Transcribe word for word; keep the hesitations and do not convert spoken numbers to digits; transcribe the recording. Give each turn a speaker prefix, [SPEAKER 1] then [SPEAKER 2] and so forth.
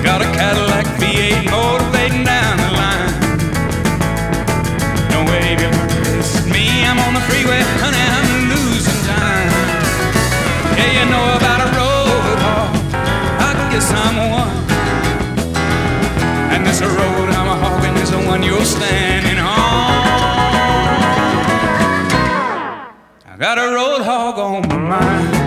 [SPEAKER 1] Got a Cadillac V eight motivating down the line. Don't wave your arms at me, I'm on the freeway, honey, I'm losing time. Yeah, you know about a road hog, I guess I'm one. And this road I'm a hogging is the one you're standing on. I got a road hog on my mind.